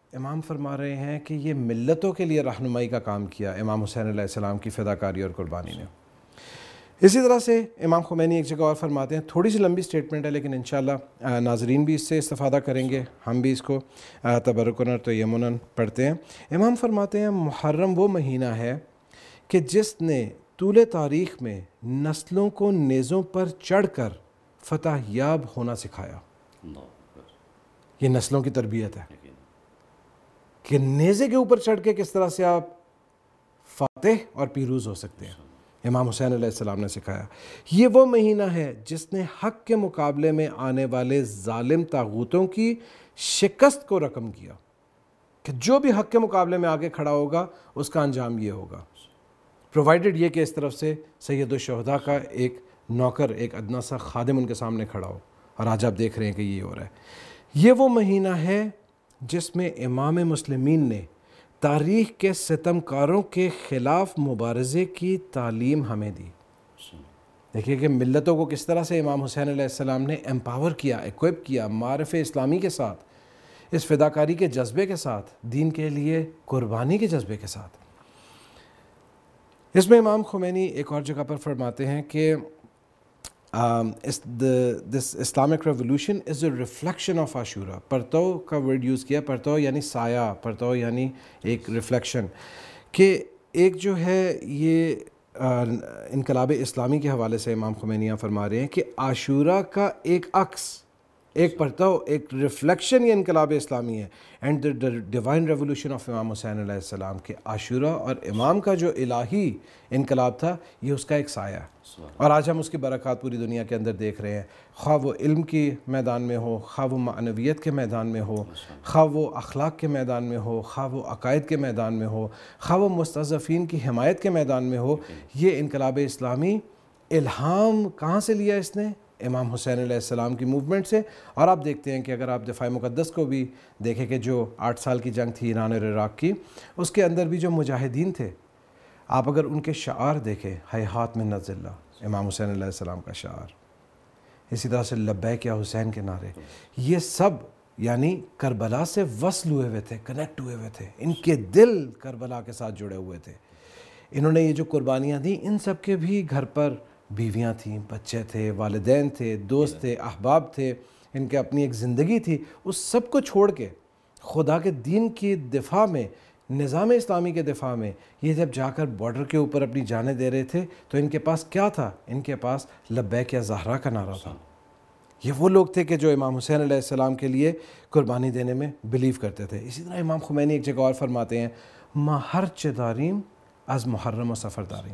امام فرما رہے ہیں کہ یہ ملتوں کے لیے رہنمائی کا کام کیا امام حسین علیہ السلام کی فداکاری اور قربانی نے۔ اسی طرح سے امام خمینی ایک جگہ اور فرماتے ہیں، تھوڑی سی لمبی سٹیٹمنٹ ہے لیکن انشاءاللہ ناظرین بھی اس سے استفادہ کریں گے، ہم بھی اس کو تبرکن اور تیمناً پڑھتے ہیں۔ امام فرماتے ہیں محرم وہ مہینہ ہے کہ جس نے طول تاریخ میں نسلوں کو نیزوں پر چڑھ کر فتح یاب ہونا سکھایا۔ یہ نسلوں کی تربیت ہے کہ نیزے کے اوپر چڑھ کے کس طرح سے آپ فاتح اور پیروز ہو سکتے ہیں، امام حسین علیہ السلام نے سکھایا۔ یہ وہ مہینہ ہے جس نے حق کے مقابلے میں آنے والے ظالم طاغوتوں کی شکست کو رقم کیا، کہ جو بھی حق کے مقابلے میں آگے کھڑا ہوگا اس کا انجام یہ ہوگا، پرووائڈڈ یہ کہ اس طرف سے سید الشہداء کا ایک نوکر، ایک ادنا سا خادم ان کے سامنے کھڑا ہو، اور آج آپ دیکھ رہے ہیں کہ یہ ہو رہا ہے۔ یہ وہ مہینہ ہے جس میں امام مسلمین نے تاریخ کے ستمکاروں کے خلاف مبارزے کی تعلیم ہمیں دی۔ دیکھیے کہ ملتوں کو کس طرح سے امام حسین علیہ السلام نے امپاور کیا، ایکوئپ کیا، معرف اسلامی کے ساتھ، اس فداکاری کے جذبے کے ساتھ، دین کے لیے قربانی کے جذبے کے ساتھ۔ اس میں امام خمینی ایک اور جگہ پر فرماتے ہیں کہ this Islamic revolution is a reflection of Ashura۔ پرتو کا ورڈ یوز کیا، پرتو یعنی سایہ، پرتو یعنی ایک ریفلیکشن، کہ ایک جو ہے یہ انقلاب اسلامی کے حوالے سے امام خمینی فرما رہے ہیں کہ عاشورہ کا ایک عکس، ایک پرتو، ایک ریفلیکشن یہ انقلاب اسلامی ہے، and the divine revolution of Imam Hussain علیہ السلام، کہ عاشورہ اور امام کا جو الہی انقلاب تھا یہ اس کا ایک سایہ ہے، اور آج ہم اس کی برکات پوری دنیا کے اندر دیکھ رہے ہیں، خواہ وہ علم کی میدان میں ہو، خواہ وہ معنویت کے میدان میں ہو، خواہ وہ اخلاق کے میدان میں ہو، خواہ وہ عقائد کے میدان میں ہو، خواہ وہ مستضعفین کی حمایت کے میدان میں ہو۔ یہ انقلاب اسلامی الہام کہاں سے لیا اس نے؟ امام حسین علیہ السلام کی موومنٹ سے۔ اور آپ دیکھتے ہیں کہ اگر آپ دفاع مقدس کو بھی دیکھیں کہ جو 8 سال کی جنگ تھی ایران اور عراق کی، اس کے اندر بھی جو مجاہدین تھے، آپ اگر ان کے شعار دیکھیں، ہیہات منت اللہ، امام حسین علیہ السلام کا شعار، اسی طرح سے لبیک یا حسین کے نعرے، یہ سب یعنی کربلا سے وصل ہوئے ہوئے تھے، کنیکٹ ہوئے ہوئے تھے، ان کے دل کربلا کے ساتھ جڑے ہوئے تھے۔ انہوں نے یہ جو قربانیاں دیں، ان سب کے بھی گھر پر بیویاں تھیں، بچے تھے، والدین تھے، دوست تھے، احباب تھے، ان کے اپنی ایک زندگی تھی، اس سب کو چھوڑ کے خدا کے دین کی دفاع میں، نظام اسلامی کے دفاع میں، یہ جب جا کر بارڈر کے اوپر اپنی جانیں دے رہے تھے تو ان کے پاس کیا تھا؟ ان کے پاس لبیک یا زہرا کا نعرہ تھا۔ یہ وہ لوگ تھے کہ جو امام حسین علیہ السلام کے لیے قربانی دینے میں بلیو کرتے تھے۔ اسی طرح امام خمینی ایک جگہ اور فرماتے ہیں، ما ہر چہ داریم از محرم و سفر داریم،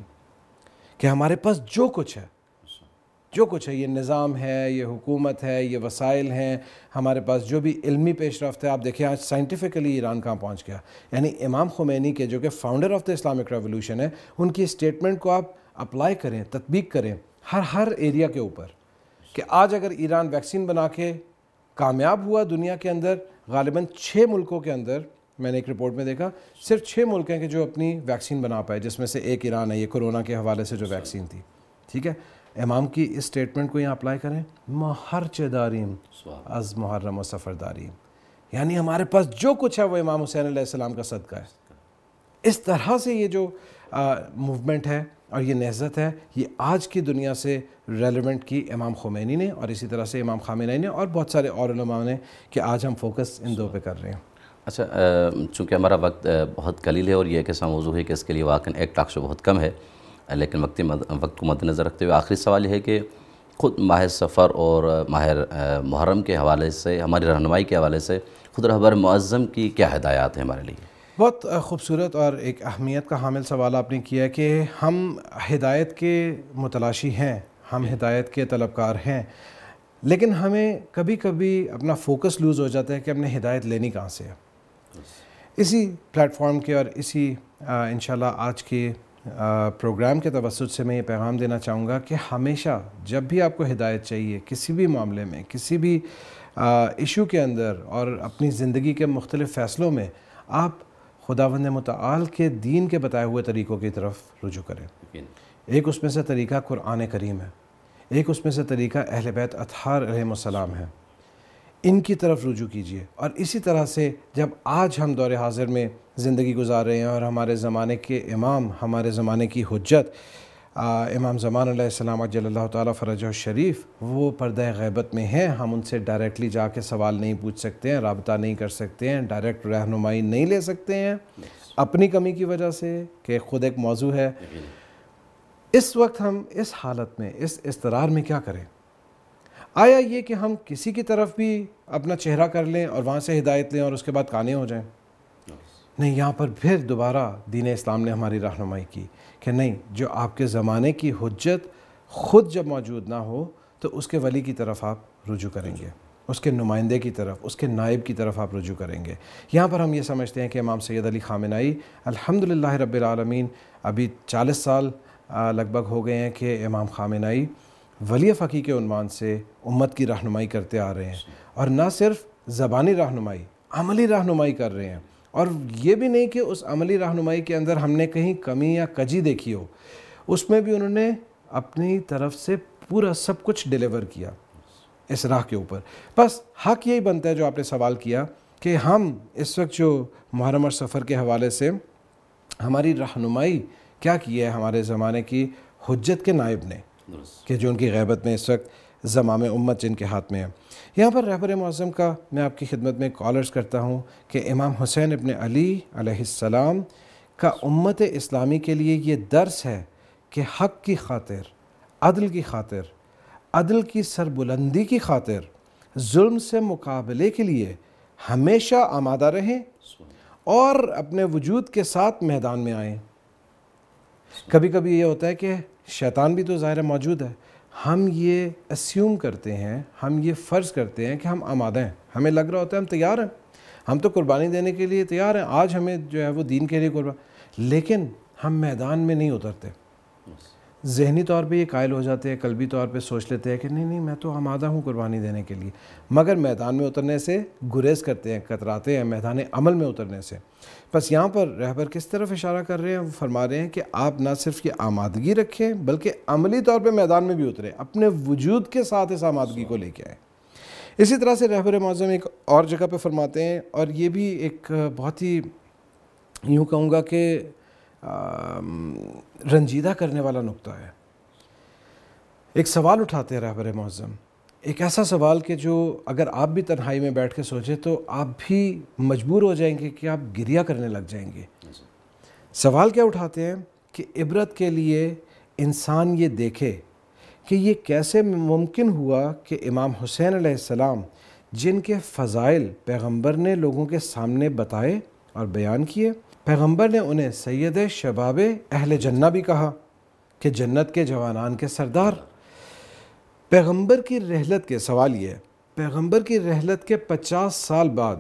کہ ہمارے پاس جو کچھ ہے، جو کچھ ہے، یہ نظام ہے، یہ حکومت ہے، یہ وسائل ہیں، ہمارے پاس جو بھی علمی پیش رفت ہے، آپ دیکھیں آج سائنٹیفکلی ایران کہاں پہنچ گیا۔ یعنی امام خمینی کے جو کہ founder of the Islamic revolution ہے، ان کی اسٹیٹمنٹ کو آپ اپلائی کریں، تطبیق کریں ہر ایریا کے اوپر، کہ آج اگر ایران ویکسین بنا کے کامیاب ہوا دنیا کے اندر، غالباً 6 ملکوں کے اندر، میں نے ایک رپورٹ میں دیکھا صرف 6 ملک ہیں کہ جو اپنی ویکسین بنا پائے، جس میں سے ایک ایران ہے، یہ کرونا کے حوالے سے جو ویکسین تھی، ٹھیک ہے۔ امام کی اس سٹیٹمنٹ کو یہاں اپلائی کریں، ما ہر چہ داریم از محرم و سفر داریم، یعنی ہمارے پاس جو کچھ ہے وہ امام حسین علیہ السلام کا صدقہ ہے۔ اس طرح سے یہ جو موومنٹ ہے اور یہ نہضت ہے، یہ آج کی دنیا سے ریلیونٹ کی امام خمینی نے، اور اسی طرح سے امام خامنہئی نے، اور بہت سارے اور علماء نے، کہ آج ہم فوکس ان دو پہ کر رہے ہیں۔ اچھا، چونکہ ہمارا وقت بہت قلیل ہے اور یہ ایک ایسا موضوع ہے کہ اس کے لیے واقعاً ایک ٹاک شو بہت کم ہے، لیکن وقت کو مد نظر رکھتے ہوئے آخری سوال یہ ہے کہ خود ماہ سفر اور ماہ محرم کے حوالے سے، ہماری رہنمائی کے حوالے سے خود رہبر معظم کی کیا ہدایات ہیں ہمارے لیے؟ بہت خوبصورت اور ایک اہمیت کا حامل سوال آپ نے کیا کہ ہم ہدایت کے متلاشی ہیں، ہم ہدایت کے طلبکار ہیں، لیکن ہمیں کبھی کبھی اپنا فوکس لوز ہو جاتا ہے کہ ہم نے ہدایت لینی کہاں سے ہے۔ اسی پلیٹ فارم کے اور اسی انشاءاللہ آج کے پروگرام کے توسط سے میں یہ پیغام دینا چاہوں گا کہ ہمیشہ جب بھی آپ کو ہدایت چاہیے، کسی بھی معاملے میں، کسی بھی ایشو کے اندر اور اپنی زندگی کے مختلف فیصلوں میں، آپ خداوند متعال کے دین کے بتائے ہوئے طریقوں کی طرف رجوع کریں۔ ایک اس میں سے طریقہ قرآن کریم ہے، ایک اس میں سے طریقہ اہل بیت اطہار علیہم السلام ہے، ان کی طرف رجوع کیجیے۔ اور اسی طرح سے جب آج ہم دور حاضر میں زندگی گزار رہے ہیں اور ہمارے زمانے کے امام، ہمارے زمانے کی حجت امام زمان علیہ السلام عجل اللہ تعالیٰ فرجہ الشریف وہ پردہ غیبت میں ہیں، ہم ان سے ڈائریکٹلی جا کے سوال نہیں پوچھ سکتے ہیں، رابطہ نہیں کر سکتے ہیں، ڈائریکٹ رہنمائی نہیں لے سکتے ہیں اپنی کمی کی وجہ سے کہ خود ایک موضوع ہے۔ اس وقت ہم اس حالت میں، اس اضطرار میں کیا کریں؟ آیا یہ کہ ہم کسی کی طرف بھی اپنا چہرہ کر لیں اور وہاں سے ہدایت لیں اور اس کے بعد کانے ہو جائیں؟ نہیں، یہاں پر پھر دوبارہ دین اسلام نے ہماری رہنمائی کی کہ نہیں، جو آپ کے زمانے کی حجت خود جب موجود نہ ہو تو اس کے ولی کی طرف آپ رجوع کریں گے، اس کے نمائندے کی طرف، اس کے نائب کی طرف آپ رجوع کریں گے۔ یہاں پر ہم یہ سمجھتے ہیں کہ امام سید علی خامنہئی الحمدللہ رب العالمین، ابھی 40 سال لگ بھگ ہو گئے ہیں کہ امام خامنہئی ولی فقیہ کے عنوان سے امت کی رہنمائی کرتے آ رہے ہیں، اور نہ صرف زبانی رہنمائی، عملی رہنمائی کر رہے ہیں۔ اور یہ بھی نہیں کہ اس عملی رہنمائی کے اندر ہم نے کہیں کمی یا کجی دیکھی ہو، اس میں بھی انہوں نے اپنی طرف سے پورا سب کچھ ڈیلیور کیا اس راہ کے اوپر۔ بس حق یہی بنتا ہے جو آپ نے سوال کیا کہ ہم اس وقت جو محرم اور سفر کے حوالے سے ہماری رہنمائی کیا کی ہے ہمارے زمانے کی حجت کے نائب نے، کہ جو ان کی غیبت میں اس وقت زمام امت جن کے ہاتھ میں ہے۔ یہاں پر رہبر معظم کا میں آپ کی خدمت میں کالرز کرتا ہوں کہ امام حسین ابن علی علیہ السلام کا امت اسلامی کے لیے یہ درس ہے کہ حق کی خاطر، عدل کی خاطر، عدل کی سربلندی کی خاطر، ظلم سے مقابلے کے لیے ہمیشہ آمادہ رہیں اور اپنے وجود کے ساتھ میدان میں آئیں۔ کبھی کبھی یہ ہوتا ہے کہ شیطان بھی تو ظاہر موجود ہے، ہم یہ اسیوم کرتے ہیں، ہم یہ فرض کرتے ہیں کہ ہم آمادہ ہیں، ہمیں لگ رہا ہوتا ہے ہم تیار ہیں، ہم تو قربانی دینے کے لیے تیار ہیں، آج ہمیں جو ہے وہ دین کے لیے قربانی، لیکن ہم میدان میں نہیں اترتے۔ ذہنی طور پہ یہ قائل ہو جاتے ہیں، قلبی طور پہ سوچ لیتے ہیں کہ نہیں میں تو آمادہ ہوں قربانی دینے کے لیے، مگر میدان میں اترنے سے گریز کرتے ہیں، کتراتے ہیں میدان عمل میں اترنے سے۔ بس یہاں پر رہبر کس طرف اشارہ کر رہے ہیں؟ وہ فرما رہے ہیں کہ آپ نہ صرف یہ آمادگی رکھیں بلکہ عملی طور پہ میدان میں بھی اتریں، اپنے وجود کے ساتھ اس آمادگی کو لے کے آئیں۔ اسی طرح سے رہبر معظم ایک اور جگہ پہ فرماتے ہیں، اور یہ بھی ایک بہت ہی یوں کہوں گا کہ رنجیدہ کرنے والا نقطہ ہے۔ ایک سوال اٹھاتے ہیں رہبر معظم، ایک ایسا سوال کہ جو اگر آپ بھی تنہائی میں بیٹھ کے سوچیں تو آپ بھی مجبور ہو جائیں گے کہ آپ گریہ کرنے لگ جائیں گے۔ سوال کیا اٹھاتے ہیں کہ عبرت کے لیے انسان یہ دیکھے کہ یہ کیسے ممکن ہوا کہ امام حسین علیہ السلام جن کے فضائل پیغمبر نے لوگوں کے سامنے بتائے اور بیان کیے، پیغمبر نے انہیں سید شباب اہل جنہ بھی کہا کہ جنت کے جوانان کے سردار۔ پیغمبر کی رحلت کے سوال یہ ہے، پیغمبر کی رحلت کے 50 سال بعد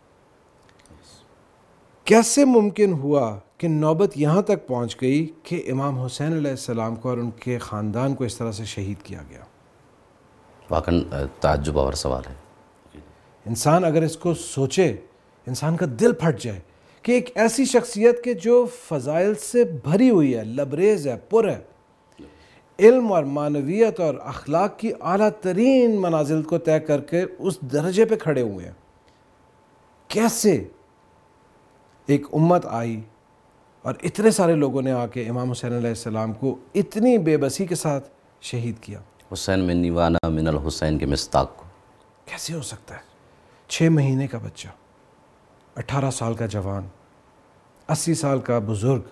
کیسے ممکن ہوا کہ نوبت یہاں تک پہنچ گئی کہ امام حسین علیہ السلام کو اور ان کے خاندان کو اس طرح سے شہید کیا گیا؟ واقعاً تعجب اور سوال ہے۔ انسان اگر اس کو سوچے، انسان کا دل پھٹ جائے کہ ایک ایسی شخصیت کے جو فضائل سے بھری ہوئی ہے، لبریز ہے، پر ہے، علم اور معنویت اور اخلاق کی اعلیٰ ترین منازل کو طے کر کے اس درجے پہ کھڑے ہوئے ہیں، کیسے ایک امت آئی اور اتنے سارے لوگوں نے آ کے امام حسین علیہ السلام کو اتنی بے بسی کے ساتھ شہید کیا؟ حسین منی وانا من الحسین کے مصداق کو کیسے ہو سکتا ہے؟ 6 مہینے کا بچہ، 18 سال کا جوان، 80 سال کا بزرگ،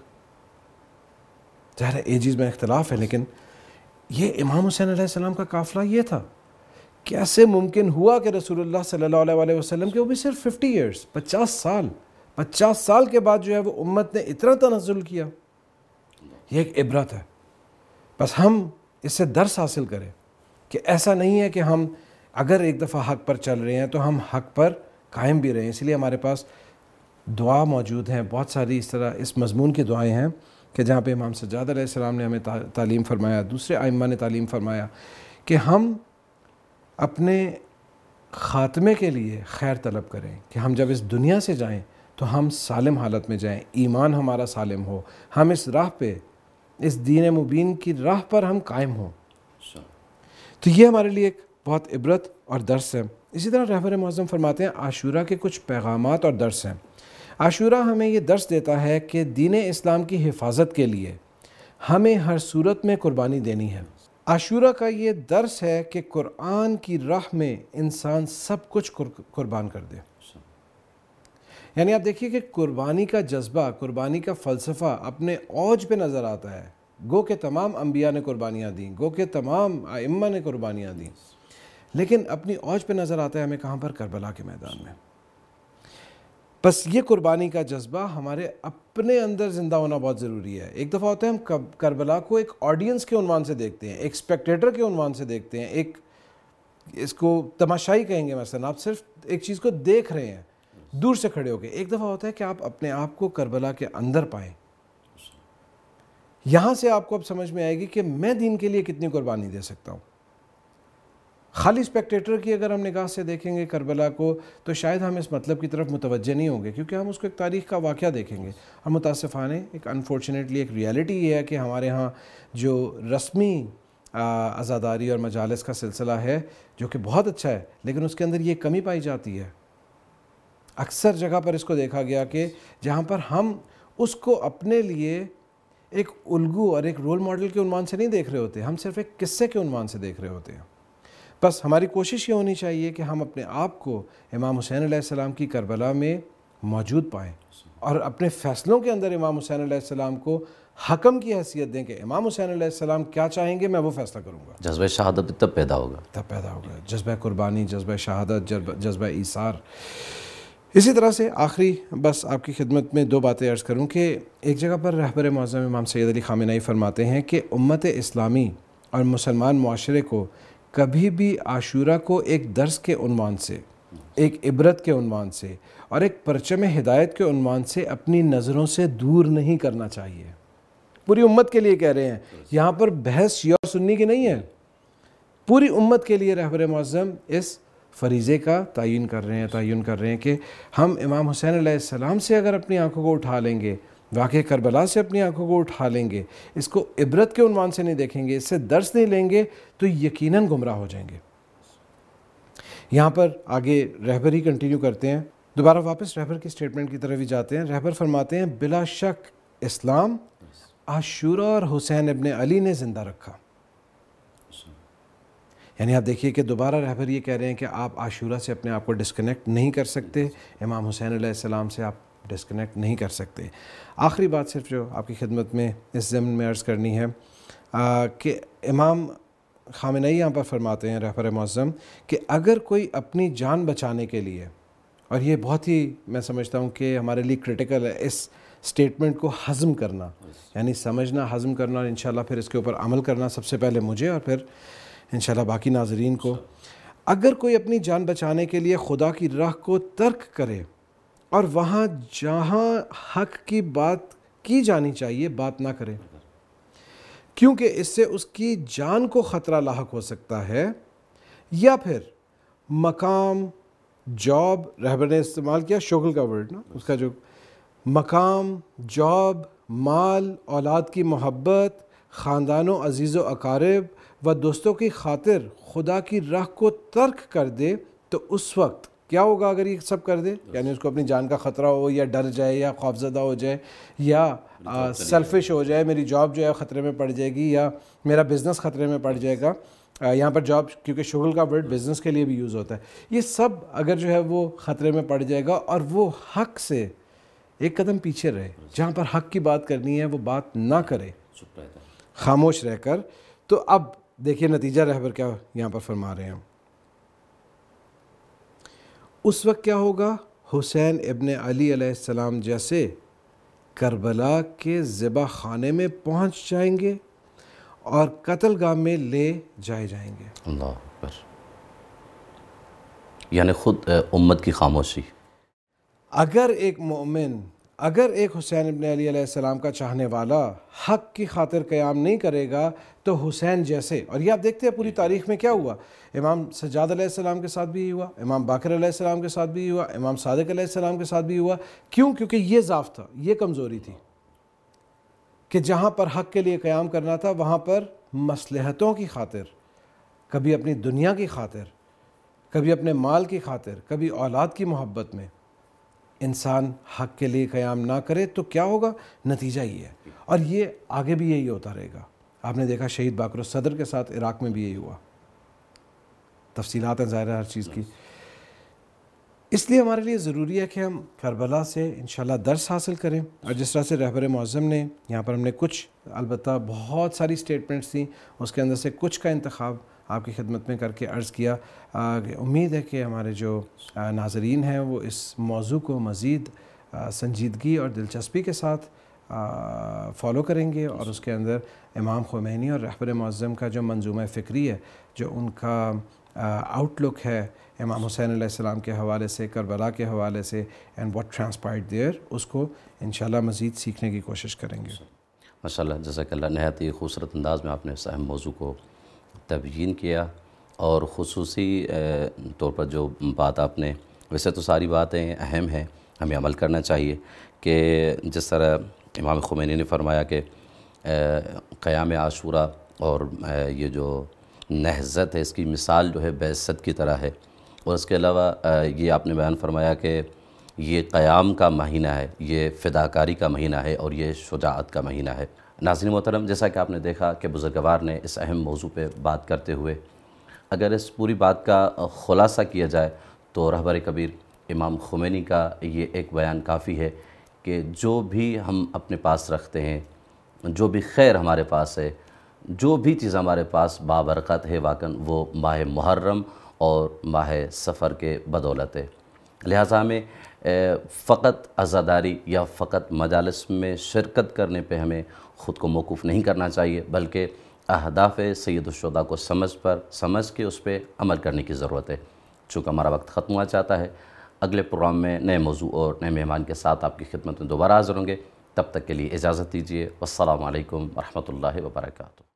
ظاہر ایجز میں اختلاف ہے لیکن یہ امام حسین علیہ السلام کا قافلہ یہ تھا۔ کیسے ممکن ہوا کہ رسول اللہ صلی اللہ علیہ وسلم کے وہ بھی صرف 50 ایئرز، 50 سال کے بعد جو ہے وہ امت نے اتنا تنزل کیا؟ یہ ایک عبرت ہے۔ بس ہم اس سے درس حاصل کریں کہ ایسا نہیں ہے کہ ہم اگر ایک دفعہ حق پر چل رہے ہیں تو ہم حق پر قائم بھی رہیں۔ اس لیے ہمارے پاس دعا موجود ہیں، بہت ساری اس طرح اس مضمون کی دعائیں ہیں کہ جہاں پہ امام سجاد علیہ السلام نے ہمیں تعلیم فرمایا، دوسرے ائمہ نے تعلیم فرمایا کہ ہم اپنے خاتمے کے لیے خیر طلب کریں، کہ ہم جب اس دنیا سے جائیں تو ہم سالم حالت میں جائیں، ایمان ہمارا سالم ہو، ہم اس راہ پہ، اس دین مبین کی راہ پر ہم قائم ہوں۔ تو یہ ہمارے لیے ایک بہت عبرت اور درس ہے۔ اسی طرح رہبر معظم فرماتے ہیں عاشورہ کے کچھ پیغامات اور درس ہیں۔ عاشورہ ہمیں یہ درس دیتا ہے کہ دین اسلام کی حفاظت کے لیے ہمیں ہر صورت میں قربانی دینی ہے۔ عاشورہ کا یہ درس ہے کہ قرآن کی راہ میں انسان سب کچھ قربان کر دے۔ یعنی آپ دیکھیے کہ قربانی کا جذبہ، قربانی کا فلسفہ اپنے اوج پہ نظر آتا ہے۔ گو کہ تمام انبیاء نے قربانیاں دیں، گو کہ تمام ائمہ نے قربانیاں دیں، لیکن اپنی اوج پہ نظر آتا ہے ہمیں کہاں پر؟ کربلا کے میدان میں۔ بس یہ قربانی کا جذبہ ہمارے اپنے اندر زندہ ہونا بہت ضروری ہے۔ ایک دفعہ ہوتا ہے ہم کربلا کو ایک آڈینس کے عنوان سے دیکھتے ہیں، ایک اسپیکٹیٹر کے عنوان سے دیکھتے ہیں، ایک اس کو تماشائی کہیں گے، مثلا آپ صرف ایک چیز کو دیکھ رہے ہیں دور سے کھڑے ہو کے۔ ایک دفعہ ہوتا ہے کہ آپ اپنے آپ کو کربلا کے اندر پائیں، یہاں سے آپ کو اب سمجھ میں آئے گی کہ میں دین کے لیے کتنی قربانی دے سکتا ہوں۔ خالی اسپیکٹیٹر کی اگر ہم نگاہ سے دیکھیں گے کربلا کو تو شاید ہم اس مطلب کی طرف متوجہ نہیں ہوں گے، کیونکہ ہم اس کو ایک تاریخ کا واقعہ دیکھیں گے۔ اور متاسفانہ ایک انفارچونیٹلی ایک ریالٹی یہ ہے کہ ہمارے ہاں جو رسمی عزاداری اور مجالس کا سلسلہ ہے جو کہ بہت اچھا ہے، لیکن اس کے اندر یہ کمی پائی جاتی ہے۔ اکثر جگہ پر اس کو دیکھا گیا کہ جہاں پر ہم اس کو اپنے لیے ایک الگو اور ایک رول ماڈل کے عنوان سے نہیں دیکھ رہے ہوتے، ہم صرف ایک قصے کے عنوان سے دیکھ رہے ہوتے ہیں۔ بس ہماری کوشش یہ ہونی چاہیے کہ ہم اپنے آپ کو امام حسین علیہ السلام کی کربلا میں موجود پائیں اور اپنے فیصلوں کے اندر امام حسین علیہ السلام کو حکم کی حیثیت دیں کہ امام حسین علیہ السلام کیا چاہیں گے میں وہ فیصلہ کروں گا۔ جذبہ شہادت تب پیدا ہوگا، جذبہ قربانی، جذبہ شہادت، جذبہ ایثار۔ اسی طرح سے آخری بس آپ کی خدمت میں دو باتیں عرض کروں کہ ایک جگہ پر رہبر معظم امام سید علی خامنہئی فرماتے ہیں کہ امت اسلامی اور مسلمان معاشرے کو کبھی بھی عاشورہ کو ایک درس کے عنوان سے، ایک عبرت کے عنوان سے اور ایک پرچم ہدایت کے عنوان سے اپنی نظروں سے دور نہیں کرنا چاہیے۔ پوری امت کے لیے کہہ رہے ہیں، یہاں پر بحث شیعہ اور سنی کی نہیں ہے، پوری امت کے لیے رہبر معظم اس فریضے کا تعین کر رہے ہیں کہ ہم امام حسین علیہ السلام سے اگر اپنی آنکھوں کو اٹھا لیں گے، واقعہ کربلا سے اپنی آنکھوں کو اٹھا لیں گے، اس کو عبرت کے عنوان سے نہیں دیکھیں گے، اس سے درس نہیں لیں گے تو یقیناً گمراہ ہو جائیں گے۔ یہاں پر آگے رہبر ہی کنٹینیو کرتے ہیں، دوبارہ واپس رہبر کی سٹیٹمنٹ کی طرف ہی جاتے ہیں۔ رہبر فرماتے ہیں بلا شک اسلام عاشورہ اور حسین ابن علی نے زندہ رکھا۔ یعنی آپ دیکھیے کہ دوبارہ رہبر یہ کہہ رہے ہیں کہ آپ عاشورہ سے اپنے آپ کو ڈسکنیکٹ نہیں کر سکتے، امام حسین علیہ السلام سے آپ ڈسکنیکٹ نہیں کر سکتے۔ آخری بات صرف جو آپ کی خدمت میں اس ضمن میں عرض کرنی ہے کہ امام خامنہئی یہاں پر فرماتے ہیں رہبر معظم کہ اگر کوئی اپنی جان بچانے کے لیے، اور یہ بہت ہی میں سمجھتا ہوں کہ ہمارے لیے کرٹیکل ہے اس سٹیٹمنٹ کو ہضم کرنا، یعنی سمجھنا، ہضم کرنا، اور انشاءاللہ پھر اس کے اوپر عمل کرنا، سب سے پہلے مجھے اور پھر انشاءاللہ باقی ناظرین کو۔ اگر کوئی اپنی جان بچانے کے لیے خدا کی راہ کو ترک کرے اور وہاں جہاں حق کی بات کی جانی چاہیے بات نہ کرے، کیونکہ اس سے اس کی جان کو خطرہ لاحق ہو سکتا ہے، یا پھر مقام، جاب، رہبر نے استعمال کیا شغل کا ورڈ نا، اس کا جو مقام، جاب، مال، اولاد کی محبت، خاندان و عزیز و اقارب و دوستوں کی خاطر خدا کی راہ کو ترک کر دے تو اس وقت کیا ہوگا اگر یہ سب کر دے؟ یعنی اس کو اپنی جان کا خطرہ ہو، یا ڈر جائے، یا خوفزدہ ہو جائے، یا سیلفش ہو جائے، میری جاب جو ہے خطرے میں پڑ جائے گی، یا میرا بزنس خطرے میں پڑ جائے گا۔ یہاں پر جاب کیونکہ شغل کا ورڈ بزنس کے لیے بھی یوز ہوتا ہے، یہ سب اگر جو ہے وہ خطرے میں پڑ جائے گا اور وہ حق سے ایک قدم پیچھے رہے، جہاں پر حق کی بات کرنی ہے وہ بات نہ کرے، خاموش رہ کر، تو اب دیکھیے نتیجہ رہبر کیا یہاں پر فرما رہے ہیں۔ اس وقت کیا ہوگا؟ حسین ابن علی علیہ السلام جیسے کربلا کے ذبح خانے میں پہنچ جائیں گے اور قتل گاہ میں لے جائے جائیں گے۔ اللہ اکبر، یعنی خود امت کی خاموشی۔ اگر ایک مومن، اگر ایک حسین ابن علی علیہ السلام کا چاہنے والا حق کی خاطر قیام نہیں کرے گا تو حسین جیسے، اور یہ آپ دیکھتے ہیں پوری تاریخ میں کیا ہوا، امام سجاد علیہ السلام کے ساتھ بھی ہوا، امام باقر علیہ السلام کے ساتھ بھی ہوا، امام صادق علیہ السلام کے ساتھ بھی ہوا۔ کیوں؟ کیونکہ یہ ضعف تھا، یہ کمزوری تھی کہ جہاں پر حق کے لیے قیام کرنا تھا وہاں پر مصلحتوں کی خاطر، کبھی اپنی دنیا کی خاطر، کبھی اپنے مال کی خاطر، کبھی اولاد کی محبت میں انسان حق کے لیے قیام نہ کرے تو کیا ہوگا؟ نتیجہ یہ ہے، اور یہ آگے بھی یہی ہوتا رہے گا۔ آپ نے دیکھا شہید باقر الصدر کے ساتھ عراق میں بھی یہی ہوا، تفصیلات ہیں ظاہر ہے ہر چیز کی۔ اس لیے ہمارے لیے ضروری ہے کہ ہم کربلا سے انشاءاللہ درس حاصل کریں، اور جس طرح سے رہبر معظم نے یہاں پر، ہم نے کچھ، البتہ بہت ساری سٹیٹمنٹس تھیں، اس کے اندر سے کچھ کا انتخاب آپ کی خدمت میں کر کے عرض کیا۔ امید ہے کہ ہمارے جو ناظرین ہیں وہ اس موضوع کو مزید سنجیدگی اور دلچسپی کے ساتھ فالو کریں گے، اور اس کے اندر امام خمینی اور رہبر معظم کا جو منظومہ فکری ہے، جو ان کا آؤٹ لک ہے امام حسین علیہ السلام کے حوالے سے، کربلا کے حوالے سے، اینڈ واٹ ٹرانسپائرڈ دیئر، اس کو انشاءاللہ مزید سیکھنے کی کوشش کریں گے۔ ماشاءاللہ، جزاک اللہ، نہایت ہی خوبصورت انداز میں آپ نے اس اہم موضوع کو تبیین کیا، اور خصوصی طور پر جو بات آپ نے، ویسے تو ساری باتیں اہم ہیں، ہمیں عمل کرنا چاہیے، کہ جس طرح امام خمینی نے فرمایا کہ قیام عاشوراء اور یہ جو نہضت ہے، اس کی مثال جو ہے بعثت کی طرح ہے، اور اس کے علاوہ یہ آپ نے بیان فرمایا کہ یہ قیام کا مہینہ ہے، یہ فداکاری کا مہینہ ہے، اور یہ شجاعت کا مہینہ ہے۔ ناظرین محترم، جیسا کہ آپ نے دیکھا کہ بزرگوار نے اس اہم موضوع پہ بات کرتے ہوئے، اگر اس پوری بات کا خلاصہ کیا جائے تو رہبر کبیر امام خمینی کا یہ ایک بیان کافی ہے کہ جو بھی ہم اپنے پاس رکھتے ہیں، جو بھی خیر ہمارے پاس ہے، جو بھی چیز ہمارے پاس بابرکت ہے، واقعاً وہ ماہ محرم اور ماہ سفر کے بدولت ہے۔ لہٰذا ہمیں فقط عزاداری یا فقط مجالس میں شرکت کرنے پہ ہمیں خود کو موقوف نہیں کرنا چاہیے، بلکہ اہداف سید الشہداء کو سمجھ کے اس پہ عمل کرنے کی ضرورت ہے۔ چونکہ ہمارا وقت ختم ہوا چاہتا ہے، اگلے پروگرام میں نئے موضوع اور نئے مہمان کے ساتھ آپ کی خدمت میں دوبارہ حاضر ہوں گے۔ تب تک کے لیے اجازت دیجیے۔ والسلام علیکم ورحمۃ اللہ وبرکاتہ۔